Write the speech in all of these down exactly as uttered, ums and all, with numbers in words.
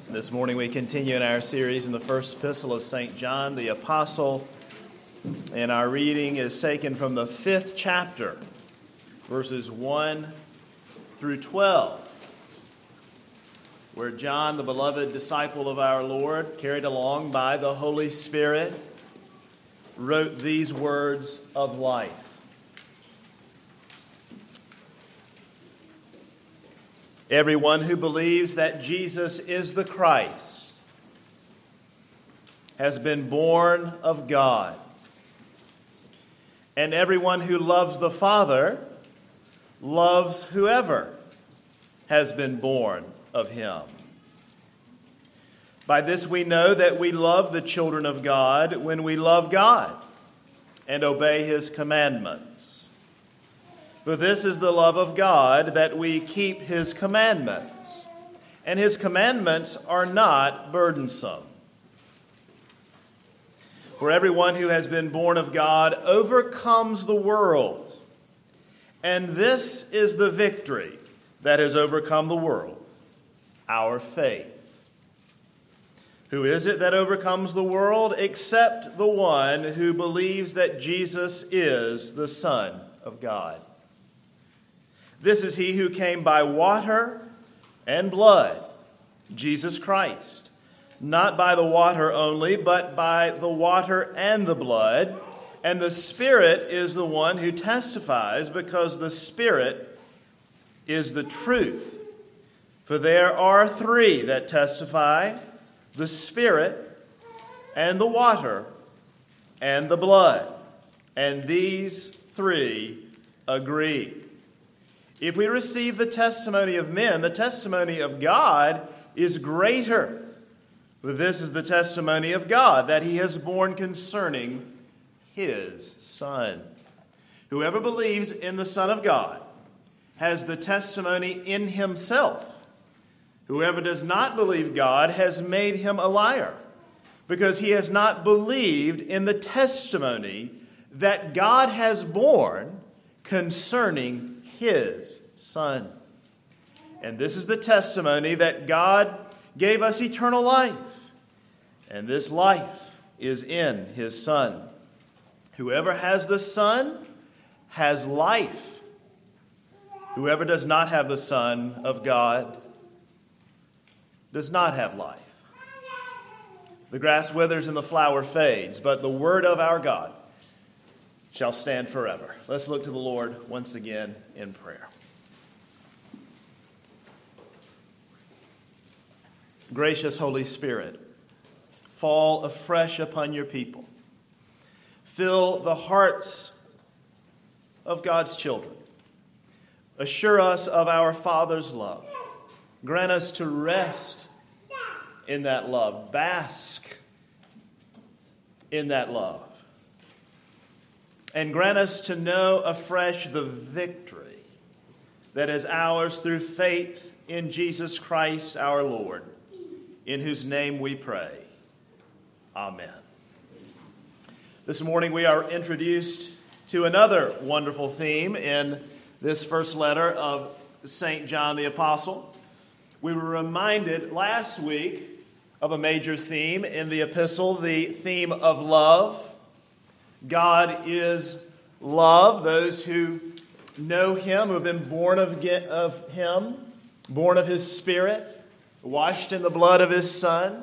This morning we continue in our series in the first epistle of Saint John the Apostle, and our reading is taken from the fifth chapter, verses one through twelve, where John, the beloved disciple of our Lord, carried along by the Holy Spirit, wrote these words of life. Everyone who believes that Jesus is the Christ has been born of God. And everyone who loves the Father loves whoever has been born of him. By this we know that we love the children of God when we love God and obey his commandments. For this is the love of God, that we keep his commandments. And his commandments are not burdensome. For everyone who has been born of God overcomes the world. And this is the victory that has overcome the world, our faith. Who is it that overcomes the world except the one who believes that Jesus is the Son of God? This is he who came by water and blood, Jesus Christ. Not by the water only, but by the water and the blood. And the Spirit is the one who testifies, because the Spirit is the truth. For there are three that testify, the Spirit and the water and the blood. And these three agree. If we receive the testimony of men, the testimony of God is greater. For this is the testimony of God, that he has borne concerning his Son. Whoever believes in the Son of God has the testimony in himself. Whoever does not believe God has made him a liar, because he has not believed in the testimony that God has borne concerning his Son. And this is the testimony, that God gave us eternal life, and this life is in his Son. Whoever has the Son has life. Whoever does not have the Son of God does not have life. The grass withers and the flower fades, but the word of our God shall stand forever. Let's look to the Lord once again in prayer. Gracious Holy Spirit, fall afresh upon your people. Fill the hearts of God's children. Assure us of our Father's love. Grant us to rest in that love. Bask in that love. And grant us to know afresh the victory that is ours through faith in Jesus Christ our Lord, in whose name we pray. Amen. This morning we are introduced to another wonderful theme in this first letter of Saint John the Apostle. We were reminded last week of a major theme in the epistle, the theme of love. God is love. Those who know him, who have been born of, of him, born of his Spirit, washed in the blood of his Son,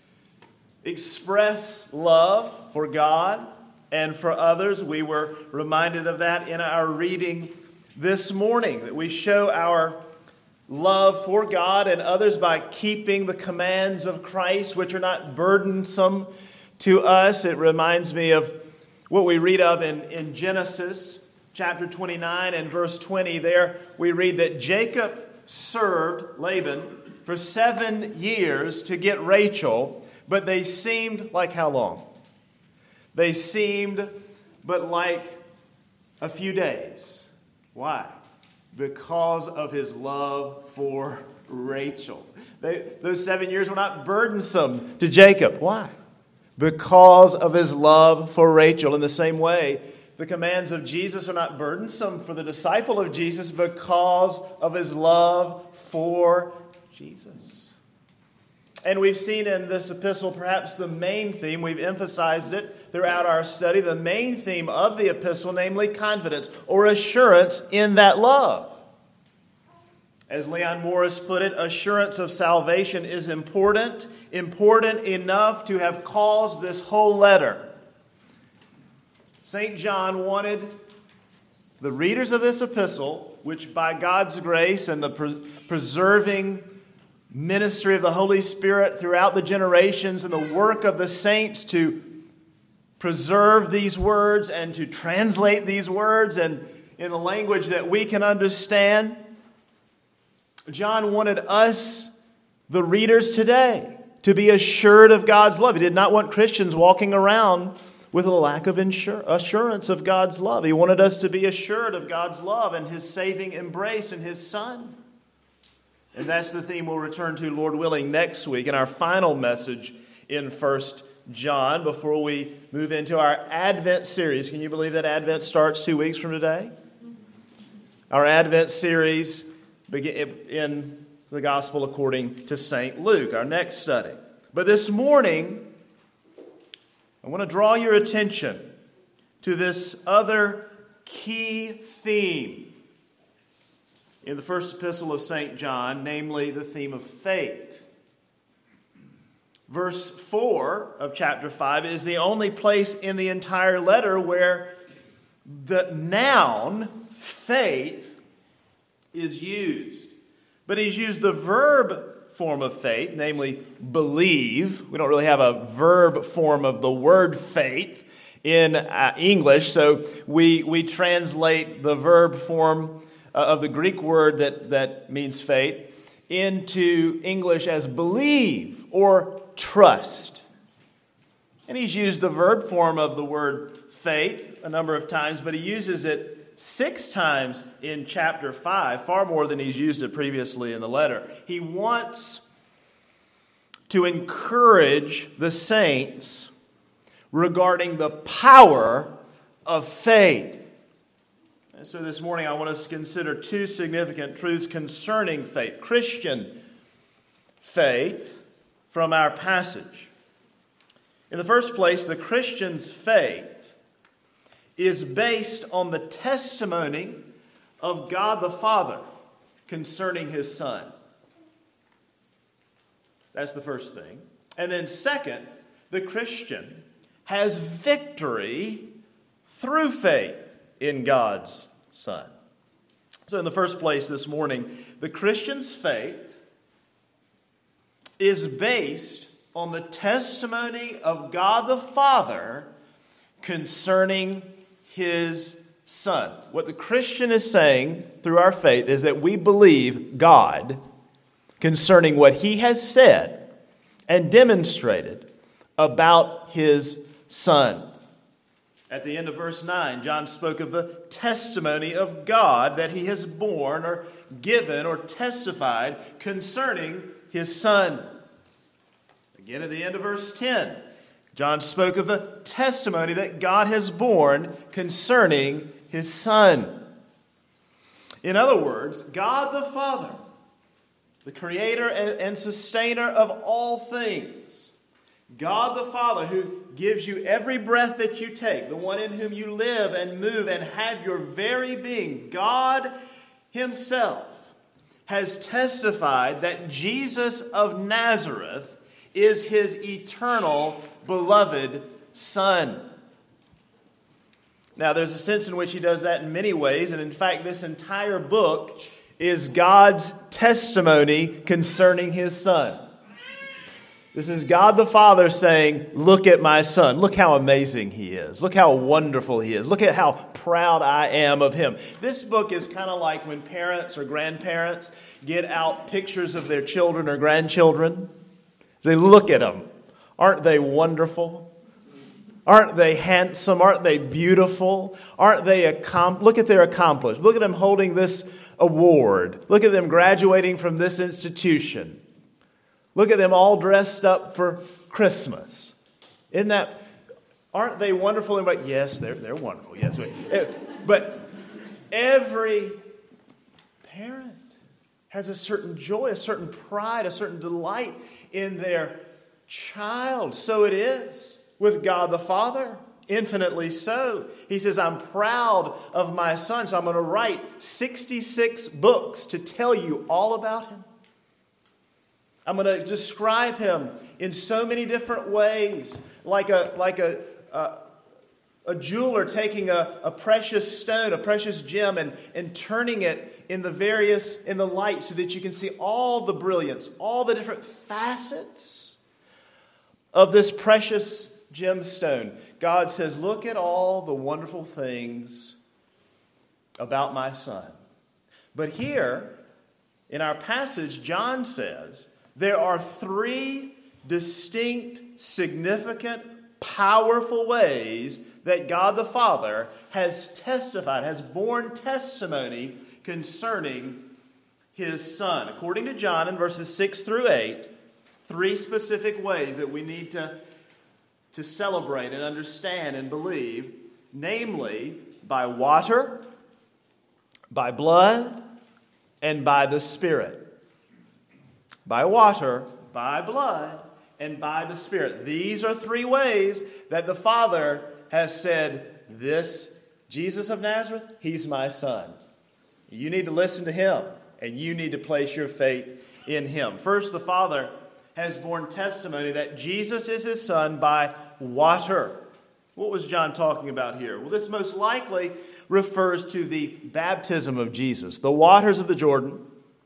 express love for God and for others. We were reminded of that in our reading this morning, that we show our love for God and others by keeping the commands of Christ, which are not burdensome to us. It reminds me of what we read of in, in Genesis chapter twenty-nine and verse twenty. There we read that Jacob served Laban for seven years to get Rachel, but they seemed like how long? They seemed but like a few days. Why? Because of his love for Rachel. They, those seven years were not burdensome to Jacob. Why? Because of his love for Rachel. In the same way, the commands of Jesus are not burdensome for the disciple of Jesus because of his love for Jesus. And we've seen in this epistle perhaps the main theme, we've emphasized it throughout our study, the main theme of the epistle, namely confidence or assurance in that love. As Leon Morris put it, assurance of salvation is important, important enough to have caused this whole letter. Saint John wanted the readers of this epistle, which by God's grace and the pre- preserving ministry of the Holy Spirit throughout the generations and the work of the saints to preserve these words and to translate these words and in a language that we can understand, John wanted us, the readers today, to be assured of God's love. He did not want Christians walking around with a lack of insur- assurance of God's love. He wanted us to be assured of God's love and His saving embrace in His Son. And that's the theme we'll return to, Lord willing, next week in our final message in First John before we move into our Advent series. Can you believe that Advent starts two weeks from today? Our Advent series in the Gospel according to Saint Luke, our next study. But this morning, I want to draw your attention to this other key theme in the first epistle of Saint John, namely the theme of faith. Verse four of chapter five is the only place in the entire letter where the noun faith is used. But he's used the verb form of faith, namely believe. We don't really have a verb form of the word faith in uh, English, so we we translate the verb form uh, of the Greek word that, that means faith into English as believe or trust. And he's used the verb form of the word faith a number of times, but he uses it six times in chapter five, far more than he's used it previously in the letter. He wants to encourage the saints regarding the power of faith. And so this morning I want us to consider two significant truths concerning faith, Christian faith, from our passage. In the first place, the Christian's faith is based on the testimony of God the Father concerning His Son. That's the first thing. And then second, the Christian has victory through faith in God's Son. So in the first place this morning, the Christian's faith is based on the testimony of God the Father concerning His Son. What the Christian is saying through our faith is that we believe God concerning what He has said and demonstrated about His Son. At the end of verse nine, John spoke of the testimony of God that He has borne or given or testified concerning His Son. Again, at the end of verse ten, John spoke of the testimony that God has borne concerning His Son. In other words, God the Father, the creator and sustainer of all things, God the Father who gives you every breath that you take, the one in whom you live and move and have your very being, God Himself has testified that Jesus of Nazareth is His eternal beloved Son. Now, there's a sense in which He does that in many ways, and in fact, this entire book is God's testimony concerning His Son. This is God the Father saying, look at my Son. Look how amazing He is. Look how wonderful He is. Look at how proud I am of Him. This book is kind of like when parents or grandparents get out pictures of their children or grandchildren. They look at them. Aren't they wonderful? Aren't they handsome? Aren't they beautiful? Aren't they accom- Look at their accomplishments. Look at them holding this award. Look at them graduating from this institution. Look at them all dressed up for Christmas. Isn't that, aren't they wonderful? But yes, they're, they're wonderful. Yes, but every parent has a certain joy, a certain pride, a certain delight in their child. So it is with God the Father, infinitely so. He says, I'm proud of my son, so I'm going to write sixty-six books to tell you all about him. I'm going to describe him in so many different ways, like a like a a, a jeweler taking a, a precious stone, a precious gem, and, and turning it in the various in the light so that you can see all the brilliance, all the different facets of this precious gemstone. God says, look at all the wonderful things about my son. But here, in our passage, John says, there are three distinct, significant, powerful ways that God the Father has testified, has borne testimony concerning his son. According to John, in verses six through eight, three specific ways that we need to, to celebrate and understand and believe, namely by water, by blood, and by the Spirit. By water, by blood, and by the Spirit. These are three ways that the Father has said, this Jesus of Nazareth, he's my son. You need to listen to him, and you need to place your faith in him. First, the Father has borne testimony that Jesus is his son by water. What was John talking about here? Well, this most likely refers to the baptism of Jesus, the waters of the Jordan,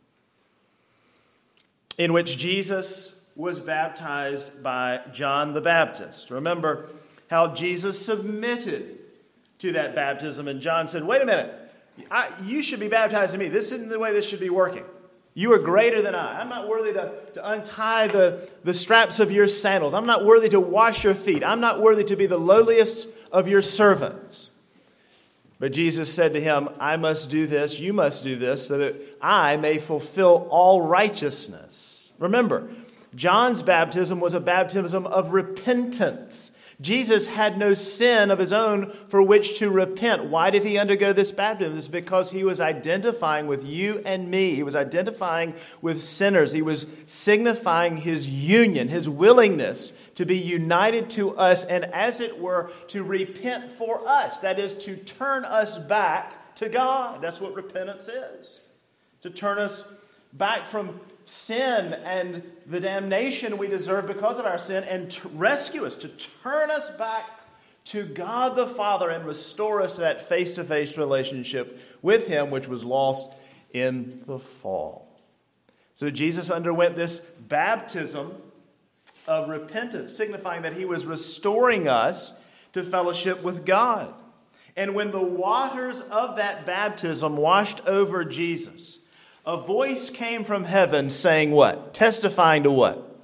in which Jesus was baptized by John the Baptist. Remember how Jesus submitted to that baptism, and John said, wait a minute, I, you should be baptizing me. This isn't the way this should be working. You are greater than I. I'm not worthy to, to untie the, the straps of your sandals. I'm not worthy to wash your feet. I'm not worthy to be the lowliest of your servants. But Jesus said to him, I must do this, you must do this, so that I may fulfill all righteousness. Remember, John's baptism was a baptism of repentance. Jesus had no sin of his own for which to repent. Why did he undergo this baptism? It's because he was identifying with you and me. He was identifying with sinners. He was signifying his union, his willingness to be united to us and, as it were, to repent for us. That is, to turn us back to God. That's what repentance is. To turn us back from sin and the damnation we deserve because of our sin, and to rescue us, to turn us back to God the Father and restore us to that face-to-face relationship with him, which was lost in the fall. So Jesus underwent this baptism of repentance, signifying that he was restoring us to fellowship with God. And when the waters of that baptism washed over Jesus, a voice came from heaven saying what? Testifying to what?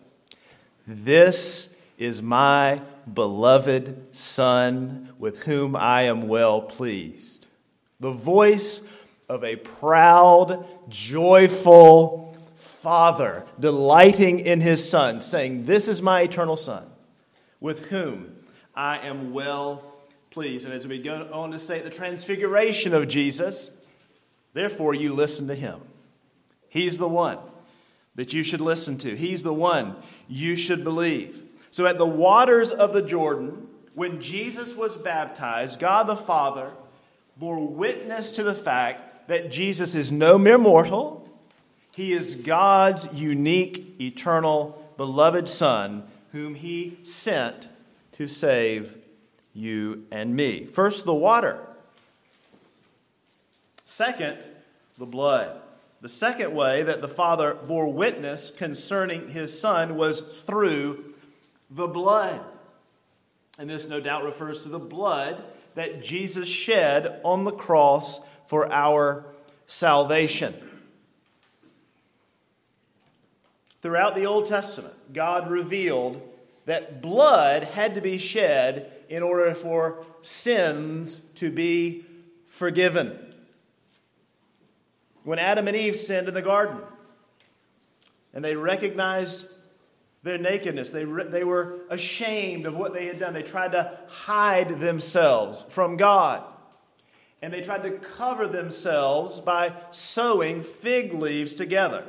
This is my beloved Son, with whom I am well pleased. The voice of a proud, joyful Father delighting in his Son, saying, this is my eternal Son, with whom I am well pleased. And as we go on to say the transfiguration of Jesus, therefore you listen to him. He's the one that you should listen to. He's the one you should believe. So at the waters of the Jordan, when Jesus was baptized, God the Father bore witness to the fact that Jesus is no mere mortal. He is God's unique, eternal, beloved Son, whom he sent to save you and me. First, the water. Second, the blood. The second way that the Father bore witness concerning his Son was through the blood. And this no doubt refers to the blood that Jesus shed on the cross for our salvation. Throughout the Old Testament, God revealed that blood had to be shed in order for sins to be forgiven. When Adam and Eve sinned in the garden, and they recognized their nakedness, they, re- they were ashamed of what they had done. They tried to hide themselves from God. and they tried to cover themselves by sewing fig leaves together.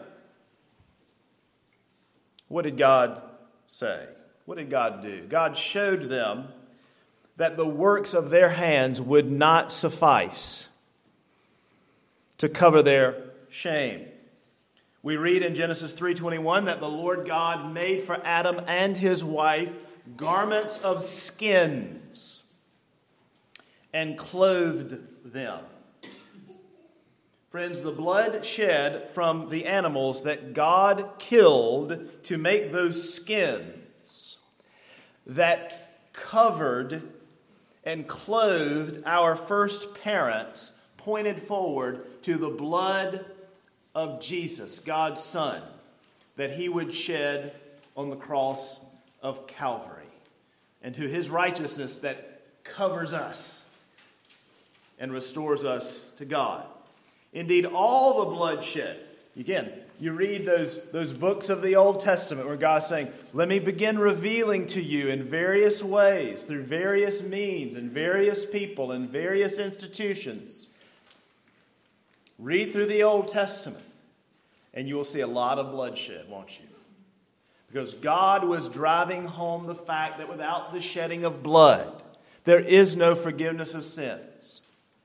What did God say? What did God do? God showed them that the works of their hands would not suffice to cover their shame. We read in Genesis three twenty-one that the Lord God made for Adam and his wife garments of skins and clothed them. Friends, the blood shed from the animals that God killed to make those skins that covered and clothed our first parents pointed forward to the blood of Jesus, God's Son, that he would shed on the cross of Calvary, and to his righteousness that covers us and restores us to God. Indeed, all the bloodshed, again, you read those, those books of the Old Testament where God's saying, let me begin revealing to you in various ways, through various means, and various people, and various institutions. Read through the Old Testament, and you will see a lot of bloodshed, won't you? Because God was driving home the fact that without the shedding of blood, there is no forgiveness of sins.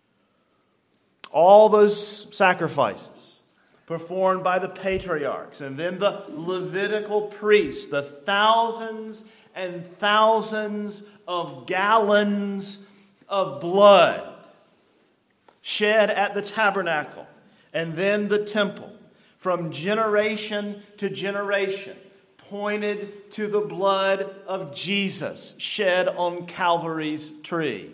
All those sacrifices performed by the patriarchs and then the Levitical priests, the thousands and thousands of gallons of blood shed at the tabernacle and then the temple from generation to generation pointed to the blood of Jesus shed on Calvary's tree.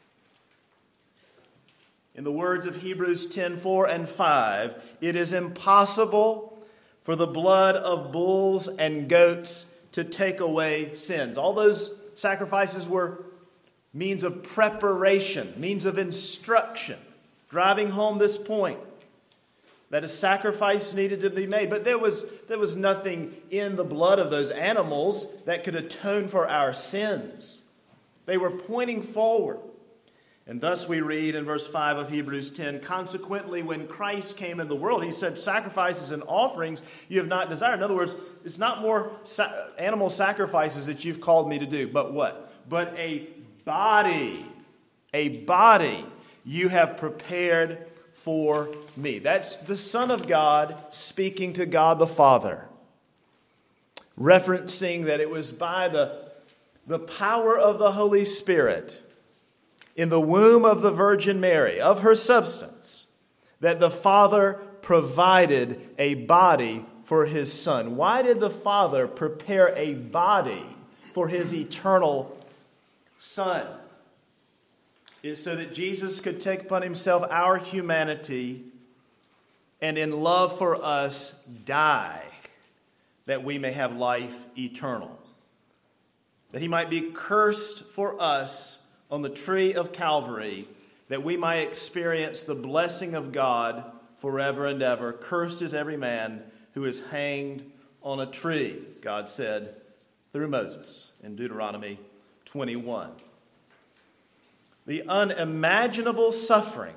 In the words of Hebrews ten four and five, it is impossible for the blood of bulls and goats to take away sins. All those sacrifices were means of preparation, means of instruction, driving home this point that a sacrifice needed to be made. But there was, there was nothing in the blood of those animals that could atone for our sins. They were pointing forward. And thus we read in verse five of Hebrews ten, consequently, when Christ came in the world, he said, sacrifices and offerings you have not desired. In other words, it's not more sa- animal sacrifices that you've called me to do, but what? But a body, a body you have prepared for me. That's the Son of God speaking to God the Father, referencing that it was by the, the power of the Holy Spirit in the womb of the Virgin Mary, of her substance, that the Father provided a body for his Son. Why did the Father prepare a body for his eternal Son? It's so that Jesus could take upon himself our humanity and in love for us die, that we may have life eternal. That he might be cursed for us on the tree of Calvary, that we might experience the blessing of God forever and ever. Cursed is every man who is hanged on a tree, God said through Moses in Deuteronomy twenty-one. The unimaginable suffering,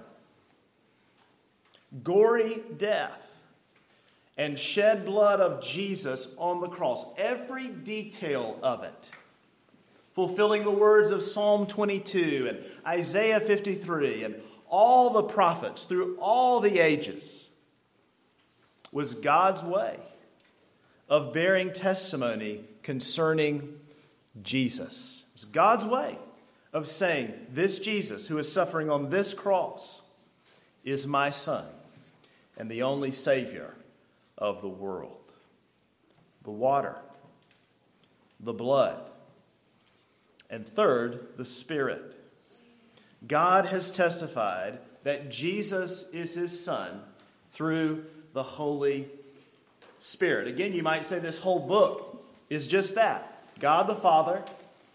gory death, and shed blood of Jesus on the cross, every detail of it, fulfilling the words of Psalm twenty-two and Isaiah fifty-three and all the prophets through all the ages, was God's way of bearing testimony concerning Jesus. It's God's way of saying, this Jesus who is suffering on this cross is my Son and the only Savior of the world. The water, the blood, and third, the Spirit. God has testified that Jesus is his Son through the Holy Spirit. Again, you might say this whole book is just that. God the Father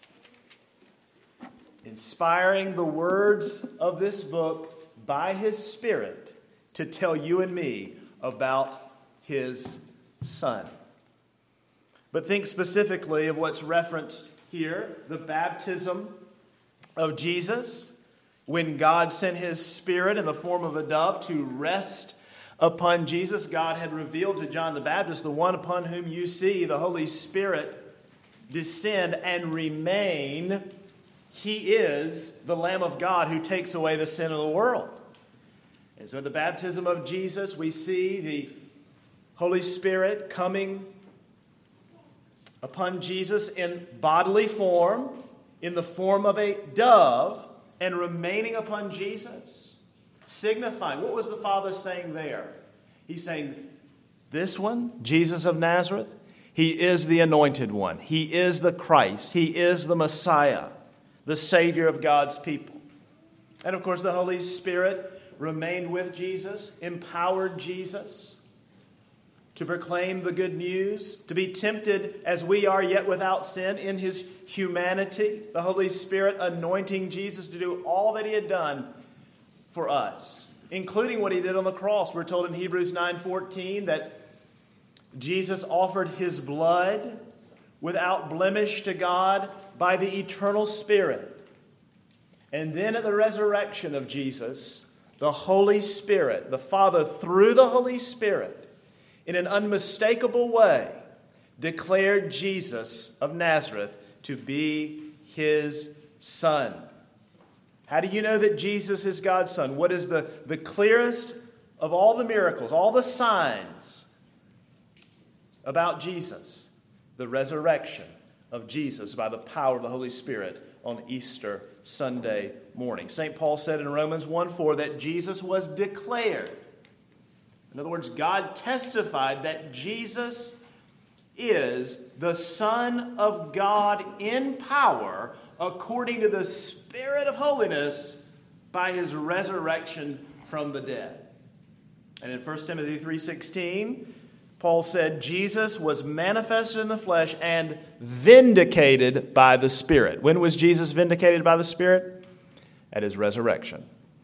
inspiring the words of this book by his Spirit to tell you and me about his Son. But think specifically of what's referenced here, the baptism of Jesus. When God sent his Spirit in the form of a dove to rest upon Jesus, God had revealed to John the Baptist, the one upon whom you see the Holy Spirit descend and remain, he is the Lamb of God who takes away the sin of the world. And so at the baptism of Jesus, we see the Holy Spirit coming upon Jesus in bodily form, in the form of a dove, and remaining upon Jesus, signifying, what was the Father saying there? He's saying, this one, Jesus of Nazareth, he is the anointed one. He is the Christ. He is the Messiah, the Savior of God's people. And of course, the Holy Spirit remained with Jesus, empowered Jesus to proclaim the good news, to be tempted as we are, yet without sin in his humanity. The Holy Spirit anointing Jesus to do all that he had done for us, including what he did on the cross. We're told in Hebrews nine fourteen that Jesus offered his blood without blemish to God by the eternal Spirit. And then at the resurrection of Jesus, the Holy Spirit, the Father through the Holy Spirit, in an unmistakable way, declared Jesus of Nazareth to be his Son. How do you know that Jesus is God's Son? What is the, the clearest of all the miracles, all the signs about Jesus? The resurrection of Jesus by the power of the Holy Spirit on Easter Sunday morning. Saint Paul said in Romans one four that Jesus was declared. In other words, God testified that Jesus is the Son of God in power according to the Spirit of holiness by his resurrection from the dead. And in First Timothy three sixteen, Paul said, Jesus was manifested in the flesh and vindicated by the Spirit. When was Jesus vindicated by the Spirit? At his resurrection.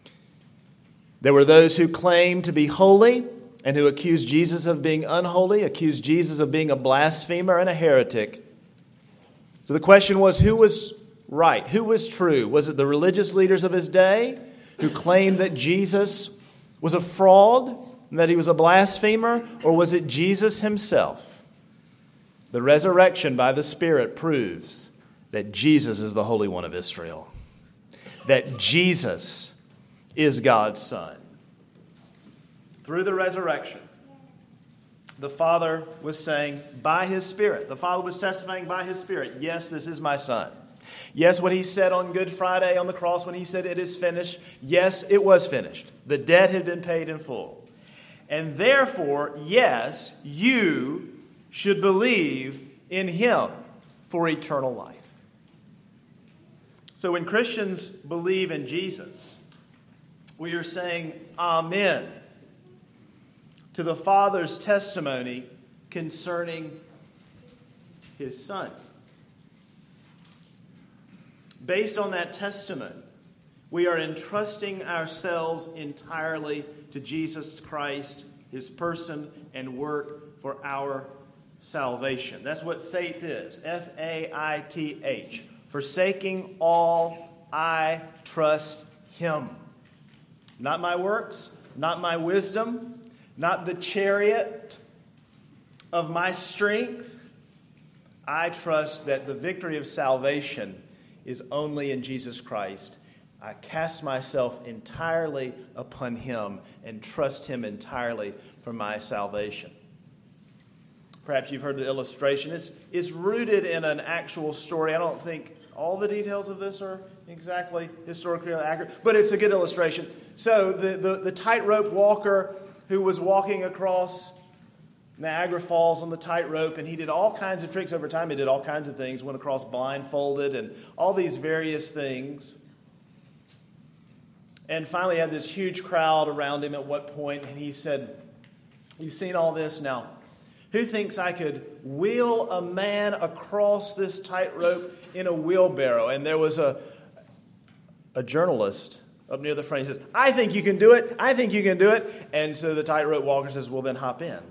There were those who claimed to be holy and who accused Jesus of being unholy, accused Jesus of being a blasphemer and a heretic. So the question was, who was right? Who was true? Was it the religious leaders of his day who claimed that Jesus was a fraud and that he was a blasphemer? Or was it Jesus himself? The resurrection by the Spirit proves that Jesus is the Holy One of Israel, that Jesus is God's Son. Through the resurrection, the Father was saying by his Spirit, the Father was testifying by his Spirit, yes, this is my Son. Yes, what he said on Good Friday on the cross when he said it is finished, yes, it was finished. The debt had been paid in full. And therefore, yes, you should believe in him for eternal life. So when Christians believe in Jesus, we are saying amen to the Father's testimony concerning his Son. Based on that testimony, we are entrusting ourselves entirely to Jesus Christ, his person and work for our salvation. That's what faith is. F A I T H. Forsaking all, I trust him. Not my works, not my wisdom, not the chariot of my strength. I trust that the victory of salvation is only in Jesus Christ. I cast myself entirely upon him and trust him entirely for my salvation. Perhaps you've heard the illustration. It's, it's rooted in an actual story. I don't think all the details of this are exactly historically accurate, but it's a good illustration. So the, the, the tightrope walker who was walking across Niagara Falls on the tightrope, and he did all kinds of tricks over time. He did all kinds of things, went across blindfolded and all these various things. And finally had this huge crowd around him at what point, and he said, you've seen all this now. Who thinks I could wheel a man across this tightrope in a wheelbarrow? And there was a, a journalist up near the front. He says, I think you can do it. I think you can do it. And so the tightrope walker says, well, then hop in.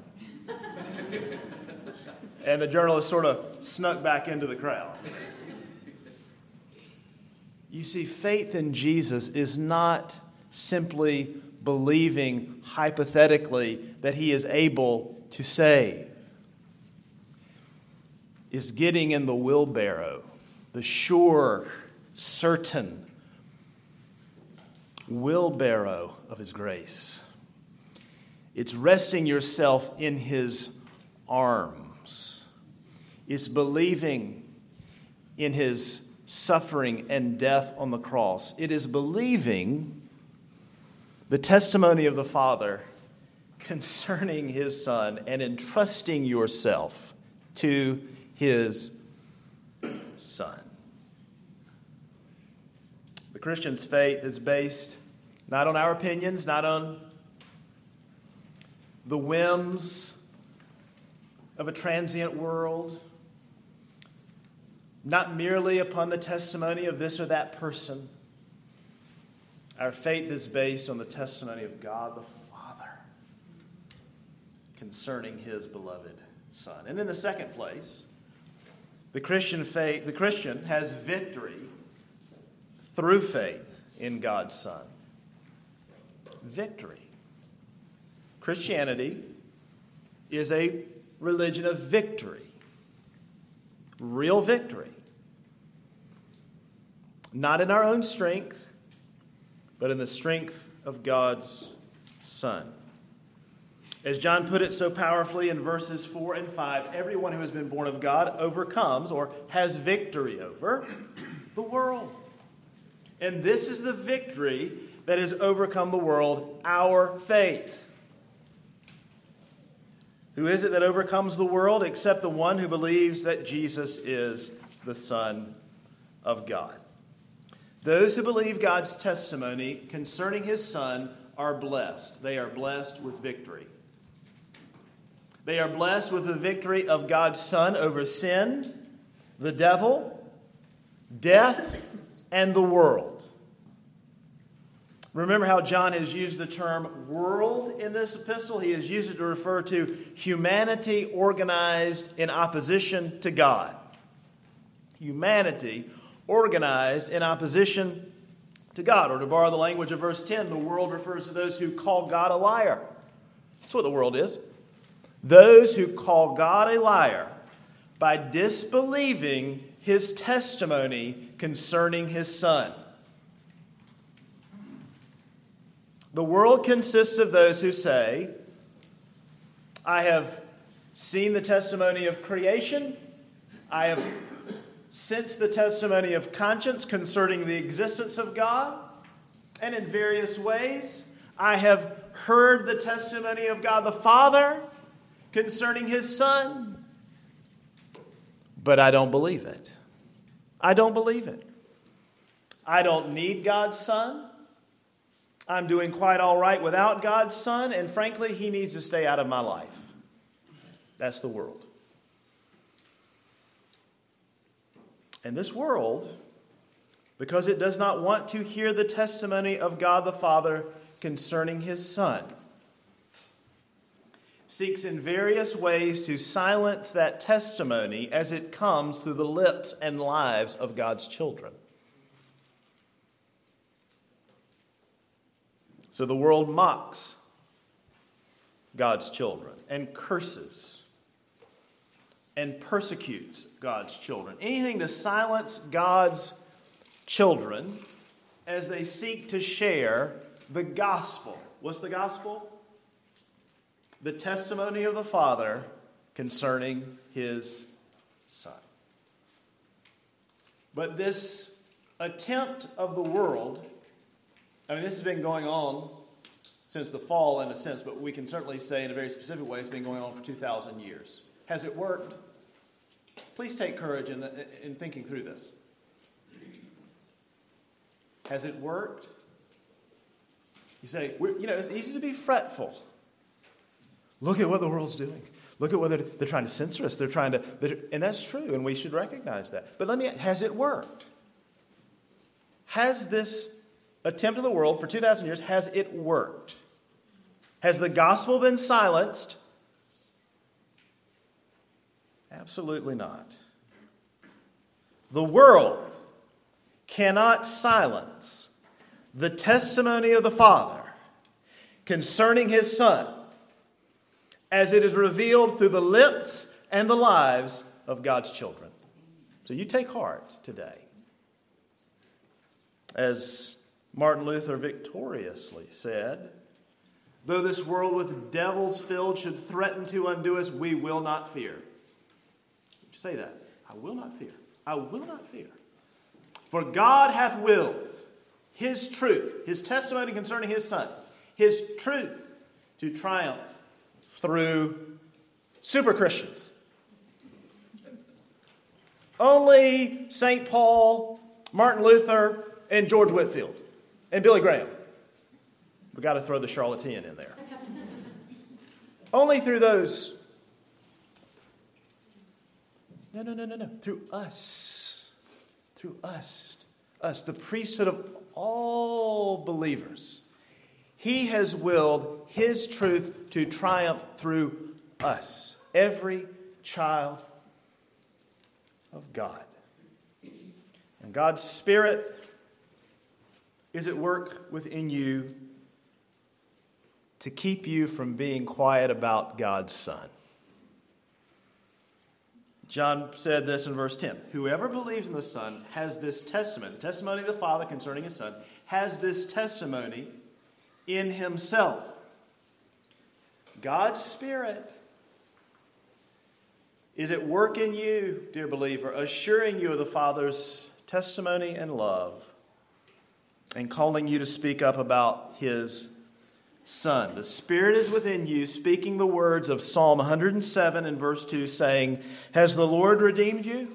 And the journalist sort of snuck back into the crowd. You see, faith in Jesus is not simply believing hypothetically that he is able to save. It's getting in the wheelbarrow, the sure, certain wheelbarrow of his grace. It's resting yourself in his arms. It's believing in his suffering and death on the cross. It is believing the testimony of the Father concerning his Son and entrusting yourself to his Son. The Christian's faith is based not on our opinions, not on the whims of a transient world, not merely upon the testimony of this or that person. Our faith is based on the testimony of God the Father concerning his beloved Son. And in the second place, the Christian faith, the Christian has victory through faith in God's Son. Victory. Christianity is a religion of victory. Real victory. Not in our own strength, but in the strength of God's Son. As John put it so powerfully in verses four and five, everyone who has been born of God overcomes or has victory over the world. And this is the victory that has overcome the world, our faith. Who is it that overcomes the world except the one who believes that Jesus is the Son of God? Those who believe God's testimony concerning his Son are blessed. They are blessed with victory. They are blessed with the victory of God's Son over sin, the devil, death, and the world. Remember how John has used the term world in this epistle? He has used it to refer to humanity organized in opposition to God. Humanity organized in opposition to God. Or to borrow the language of verse ten, the world refers to those who call God a liar. That's what the world is. Those who call God a liar by disbelieving his testimony concerning his Son. The world consists of those who say, I have seen the testimony of creation. I have sensed the testimony of conscience concerning the existence of God. And in various ways, I have heard the testimony of God the Father concerning his Son. But I don't believe it. I don't believe it. I don't need God's Son. I'm doing quite all right without God's Son, and frankly, he needs to stay out of my life. That's the world. And this world, because it does not want to hear the testimony of God the Father concerning his Son, seeks in various ways to silence that testimony as it comes through the lips and lives of God's children. So the world mocks God's children and curses and persecutes God's children. Anything to silence God's children as they seek to share the gospel. What's the gospel? The testimony of the Father concerning his Son. But this attempt of the world, I mean, this has been going on since the fall in a sense, but we can certainly say in a very specific way it's been going on for two thousand years. Has it worked? Please take courage in, the, in thinking through this. Has it worked? You say, we're, you know, it's easy to be fretful. Look at what the world's doing. Look at what they're, they're trying to censor us. They're trying to, they're, and that's true, and we should recognize that. But let me, has it worked? Has this attempt of the world for two thousand years, has it worked? Has the gospel been silenced? Absolutely not. The world cannot silence the testimony of the Father concerning his Son, as it is revealed through the lips and the lives of God's children. So you take heart today. As Martin Luther victoriously said, though this world with devils filled should threaten to undo us, we will not fear. Say that. I will not fear. I will not fear. For God hath willed his truth, his testimony concerning his Son, his truth to triumph through super Christians. Only Saint Paul, Martin Luther, and George Whitefield, and Billy Graham. We've got to throw the charlatan in there. Only through those. No, no, no, no, no. Through us. Through us. Us, the priesthood of all believers. He has willed his truth to triumph through us. Every child of God. And God's Spirit is at work within you to keep you from being quiet about God's Son. John said this in verse ten. Whoever believes in the Son has this testimony. The testimony of the Father concerning his Son has this testimony in himself. God's Spirit is at work in you, dear believer, assuring you of the Father's testimony and love, and calling you to speak up about his Son. The Spirit is within you, speaking the words of Psalm one hundred seven and verse two, saying, has the Lord redeemed you?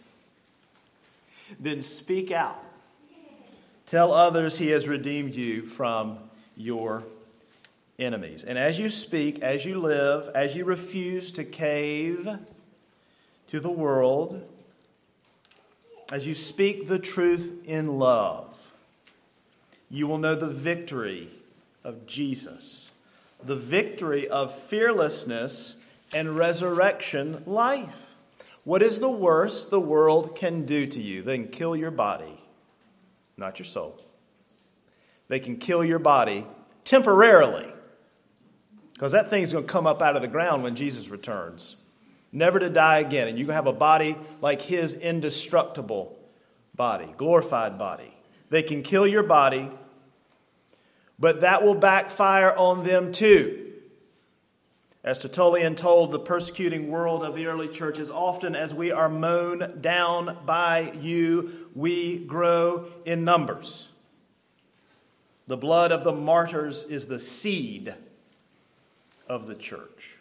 Then speak out. Tell others he has redeemed you from your enemies. And as you speak, as you live, as you refuse to cave to the world, as you speak the truth in love, you will know the victory of Jesus, the victory of fearlessness and resurrection life. What is the worst the world can do to you? They can kill your body, not your soul. They can kill your body temporarily, because that thing's going to come up out of the ground when Jesus returns, never to die again. And you're going to have a body like his indestructible body, glorified body. They can kill your body, but that will backfire on them too. As Tertullian told the persecuting world of the early church, as often as we are mown down by you, we grow in numbers. The blood of the martyrs is the seed of the church.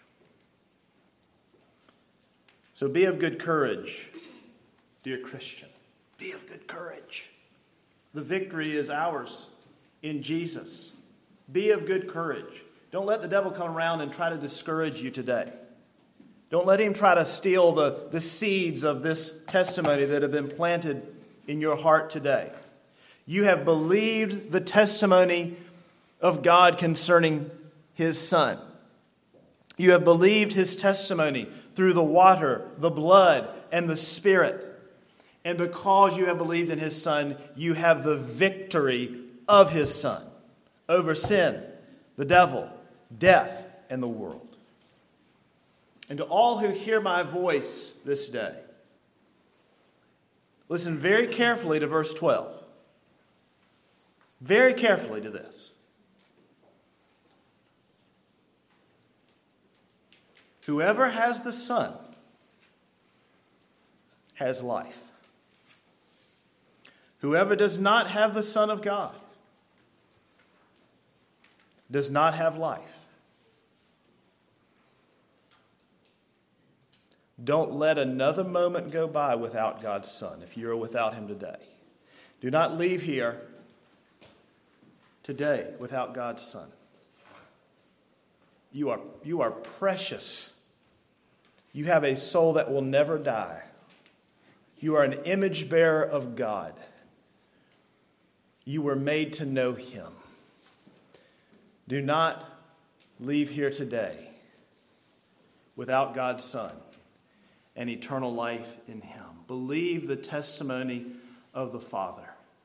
So be of good courage, dear Christian. Be of good courage. The victory is ours in Jesus. Be of good courage. Don't let the devil come around and try to discourage you today. Don't let him try to steal the, the seeds of this testimony that have been planted in your heart today. You have believed the testimony of God concerning his Son. You have believed his testimony through the water, the blood, and the Spirit. And because you have believed in his Son, you have the victory of his Son over sin, the devil, death, and the world. And to all who hear my voice this day, listen very carefully to verse twelve. Very carefully to this. Whoever has the Son has life. Whoever does not have the Son of God does not have life. Don't let another moment go by without God's Son, if you are without him today. Do not leave here today without God's Son. You are, you are precious. You have a soul that will never die. You are an image bearer of God. You were made to know him. Do not leave here today without God's Son and eternal life in him. Believe the testimony of the Father.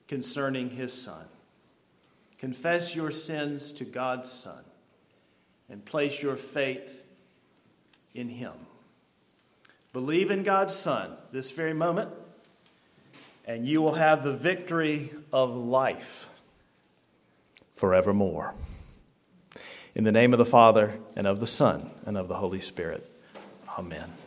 concerning his Son. Confess your sins to God's Son and place your faith in him. Believe in God's Son this very moment, and you will have the victory of life forevermore. In the name of the Father, and of the Son, and of the Holy Spirit. Amen.